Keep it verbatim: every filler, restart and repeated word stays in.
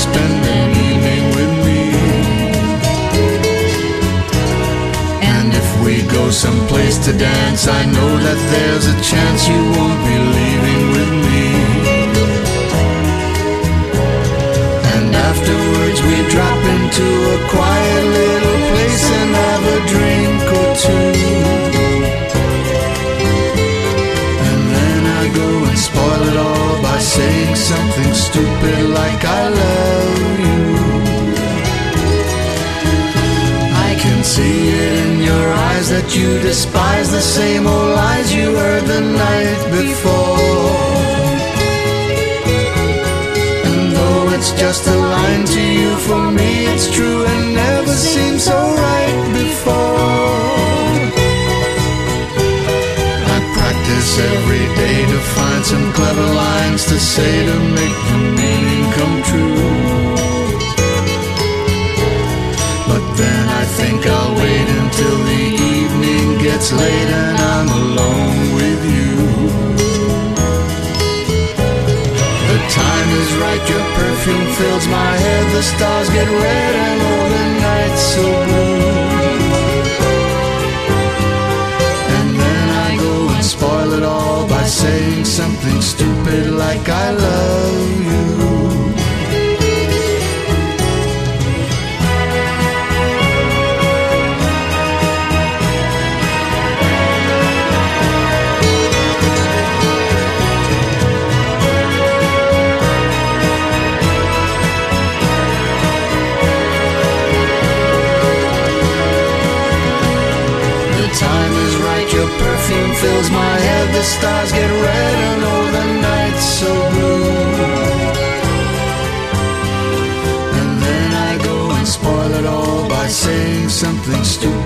spend an evening with me. And if we go someplace to dance, I know that there's a chance you won't be leaving with me. And afterwards we drop into a quiet little place and have a drink or two. And then I go and spoil it all by saying something stupid like I love you. I can see it in your eyes that you despise the same old lies you heard the night before. And though it's just a line to you, for me it's true and never seemed so right before. I practice every day to find some clever lines to say to make the meaning come true. But then I think I'll wait until the evening gets late and I'm alone with you. The time is right, your perfume fills my head, the stars get red and all the night's so blue. And then I go and spoil it all by saying something stupid like I love you. Your perfume fills my head, the stars get red and all the night's so blue. And then I go and spoil it all by saying something stupid